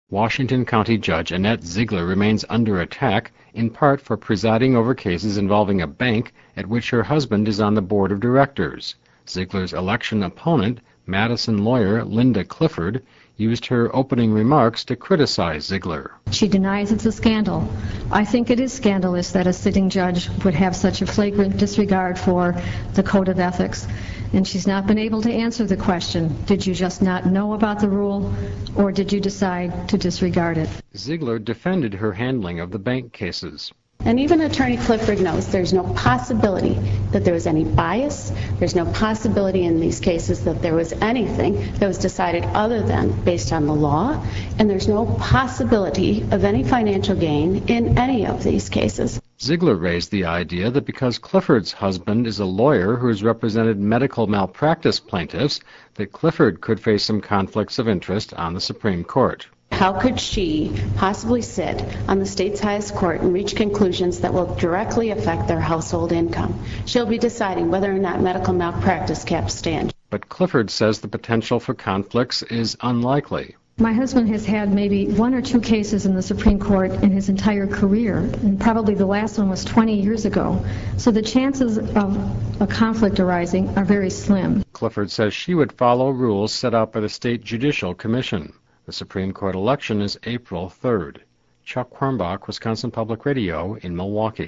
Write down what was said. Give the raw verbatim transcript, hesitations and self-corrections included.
Washington County Judge Annette Ziegler remains under attack, in part for presiding over cases involving a bank at which her husband is on the board of directors. Ziegler's election opponent, Madison lawyer Linda Clifford, used her opening remarks to criticize Ziegler. She denies it's a scandal. I think it is scandalous that a sitting judge would have such a flagrant disregard for the code of ethics. And she's not been able to answer the question, did you just not know about the rule, or did you decide to disregard it? Ziegler defended her handling of the bank cases. And even Attorney Clifford knows there's no possibility that there was any bias. There's no possibility in these cases that there was anything that was decided other than based on the law. And there's no possibility of any financial gain in any of these cases. Ziegler raised the idea that because Clifford's husband is a lawyer who has represented medical malpractice plaintiffs, that Clifford could face some conflicts of interest on the Supreme Court. How could she possibly sit on the state's highest court and reach conclusions that will directly affect their household income? She'll be deciding whether or not medical malpractice caps stand. But Clifford says the potential for conflicts is unlikely. My husband has had maybe one or two cases in the Supreme Court in his entire career, and probably the last one was twenty years ago. So the chances of a conflict arising are very slim. Clifford says she would follow rules set out by the State Judicial Commission. The Supreme Court election is April third. Chuck Quirmbach, Wisconsin Public Radio in Milwaukee.